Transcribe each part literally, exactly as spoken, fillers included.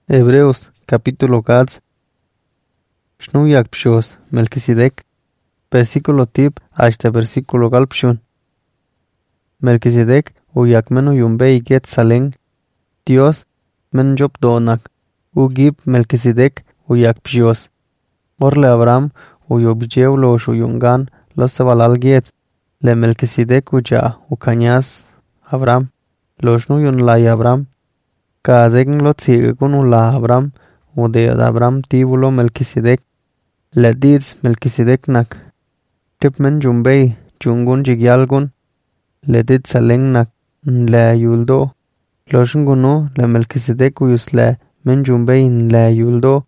Hebreos capítulo cuatro. Shnuyak pshos Melquisedec. Versículo tip hasta versículo galpshun. Melquisedec uyak menu yumbei get salen. Dios men job donak. Ugib Melquisedec uyak pshos. Orle Abraham uyobjeu lo shuyungan lo sevalal get. Le Melquisedec uja ukanyas Abraham. Lo shnuyun lai Abraham. Kazegn lo tsigun ula Abraham. Ude Abraham tibulo Melquisedec. Le diz Melquisedec nak. Tip men jumbei jungun jigyalgun. Le dit saleng nak le yuldo. Lo shungunu le Melquisedec uyus le men jumbei le yuldo.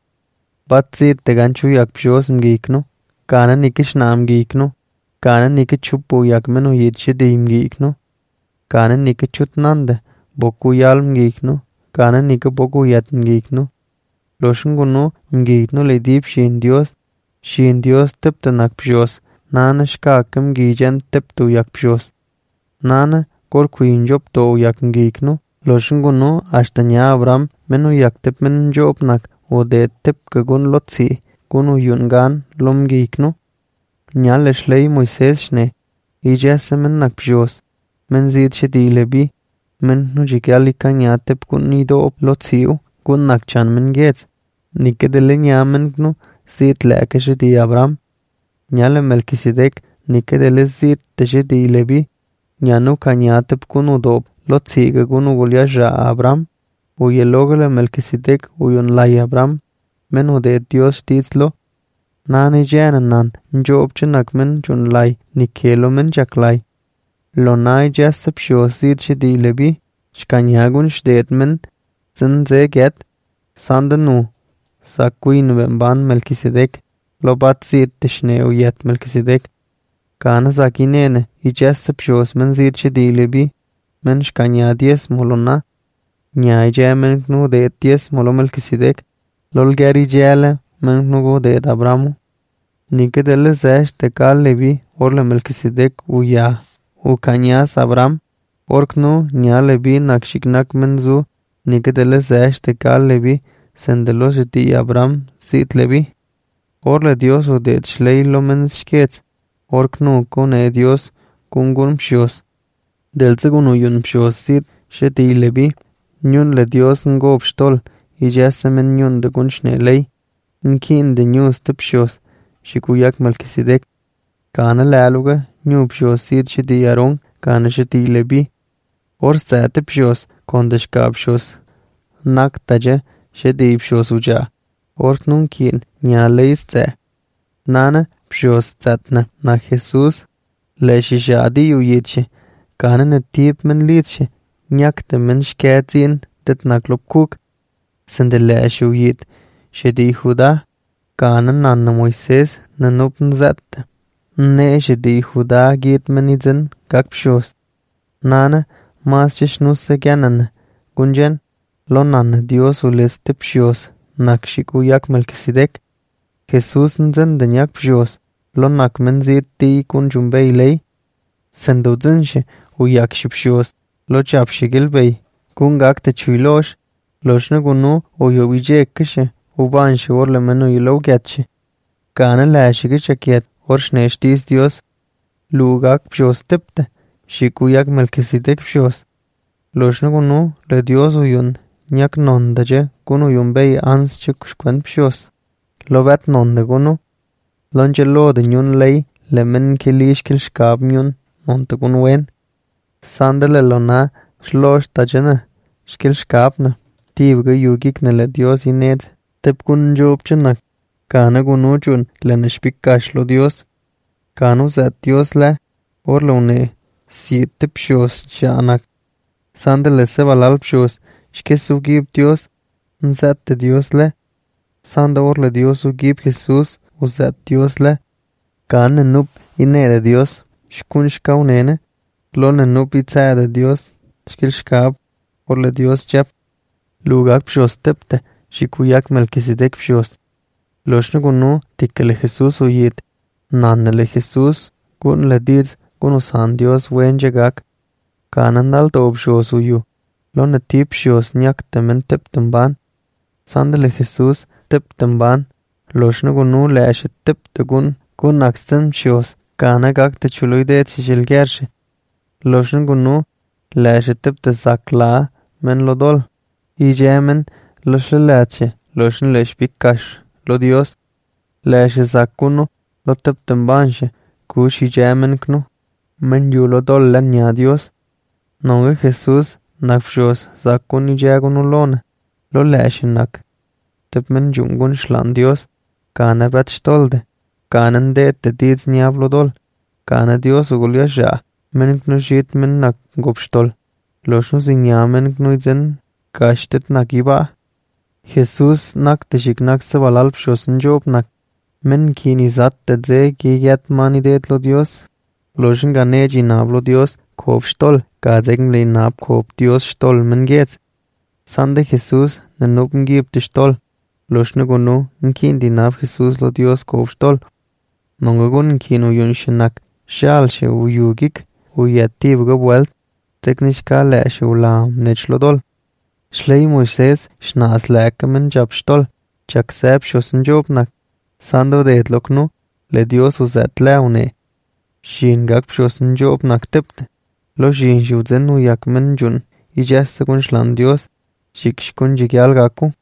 Batsi teganchu yak pshos mgiknu. Kana nikish naam giknu. Kana nikichupu yak menu yitshidi mgiknu. Kana nikichut nande boku yal mgiknu. Kana nika boku yat mgiknu. Lo shungunu mgiknu le dip shin Dios. Shin Dios tipta nak pshos. Nana shkakim gijan tiptu yak pshos. Nana kor kuin job to yak mgiknu. Lo shungunu hasta nya Abraham menu yak tip men job nak. O de tip kagun lotsi. Kunu yungan lom giknu. Nya le shlei Moises shne. Ijese men nak pshos. Men zid shedi lebi. Men nu jigyali ka nya tip kun nido op lotsiu. Kun nak chan men gets. Nikedele nya men gnu. Zid leke shedi Abraham. Nya le Melquisedec. Nikedele zid te shedi lebi. Nya nu ka nya tip kun udop. Lotsiga kun ugulya ja Abraham. Uye logo le Melquisedec uyun lai Abraham. Men ude Dios tizlo. Nani janan nan. Njob chinak men jun lai. Nikelo men jak lai. Lo nai jesse pshos zid shedi lebi. Shkanyagun shdet men. Zin ze get. Sandanu. Sa kuin bemban Melquisedec. Lo bat zid tishne uyet Melquisedec. Kana zakinene. I jesse pshos men zid shedi lebi. Men shkanya dies molona. Nyai jay men gnu de dies molo Melquisedec. Lol geri jayale men gnu go de Abrahamu. Nikedele zesh te kal lebi. Orle Melquisedec uya. Ukanyas Abraham. Orknu nya lebi nakshiknak menzu. Nikedele zesh te kal lebi. Sendelo sheti Abraham zit lebi. Orle Dios udet shlei lo men shkets. Orknu kune Dios kungun pshos. Delzegun uyun pshos zit sheti lebi. Nyun le Dios ngob shtol. Ijese men nyun de gun shne lei. Nkin de nyus te pshos. Shikuyak Melquisedec. Kana laluga nyu pshos zit sheti Aron. Kana sheti lebi. Or zate pshos kondeshka pshos. Nak taje sheti pshos uja. Or nunkin nya leis ze. Nana pshos zatna na Jesus. Le shishadi uyitche. Kana ne tip men litche. Nyak te men shketzin det naklop kuk. Sende le shuyit. Shedi Huda. Kana nanna Moises nanupn zatte. Ne shedi Huda git men izin gak pshos. Nana mas chishnusse gyanan. Gunjen. Lo nanna Dios ules te pshos. Nak shikuyak Melquisedec. Jesus nzin den yak pshos. Lo nak men zit ti kun jumbei lei. Sendo zinshe uyak shipshos. Lo chap shigil bei. Kun gak te chuilosh. Loshne gunu uyo vije ekkishe. Ubanshi orle menu ilo gyatshi. Kana lashige chakiet. Or shneshtis Dios. Lugak pshos tipte. Shikuyak Melquisedec pshos. Loshne gunu le Dios uyun. Nyak nondaje kun uyun bei ans chik shkwen pshos. Lo vet nonde gunu. Lonche lo de nyun lei. Le men kilish kil shkab nyun. Nonte gun wen. Sandele lo na. Shlosh tajene. Shkil shkabna. Tibga yugik ne le Dios inez. Tip kun job chinak. Kana gunu chun le nishpikash lo Dios. Kanu zat Dios le. Or lo ne. Siet tip shos shanak. Sandele se valal pshos. Shkes ugib Dios. Nzat te Dios le. Sanda or le Dios ugib Jesus. Uzat Dios le. Kana nup ine de Dios. Shkun shkaw nene. Lo ne nup itza de Dios. Shkil shkab. Or le Dios chep. Lugak pshos tipte. Shikuyak Melquisedec pshos. Loshne gunu tikkele Jesus uyit. Nannele Jesus. Kun le diz. Kunu san Dios wen jegak. Kanandal to pshos uyu. Lo ne tip pshos nyak temen tipten ban. Sandali Jesús tipte mban. Loshna gunu leashe tipte gun gun akstim shios. Kana gakte chuluide chishilgershi. Loshna gunu leashe tipte zakla men lodol. Ijemen loshla leache. Loshna leash bikash. Lo Dios. Leashe zakunu lo tipte mbanshe. Kush ijemen knu. Men yulo dol len ya Dios. Nonga Jesús nakfshos zakun ijegunu lona. Lo leashe nak. Tip men jungun shlan Dios. Kana bet stolde. Kanan dete diz niablo dol. Kana Dios ugul yasha. Men knu shit men nak gupstol. Loshnu zinya men knu izen kashtet nak iba. Jesus nak tishik nak se valal pshosun job nak. Men kini zat tedze ki yat mani det lo Dios. Loshn gane ji nablo Dios kop stol. Kazegen le nab kop Dios stol men gets. Sande Jesus nenupn gibt di stol. Loshnu gunu nkin di nab Jesus lo Dios kop stol. Nongagun kinu yunshinak. Shalshe u yugik. U yatti buga buelt. Teknishka leashe u lam nech dol. Shlei Moises shnas lekamen jab stol. Chak sep shosun job nak. Sando det loknu le Dios uzet leune. Shin gak shosun job nak tipte. Lo shin juzen u yakmen jun. Ijesse kun shlan Dios. Shikshkun jigyal gaku.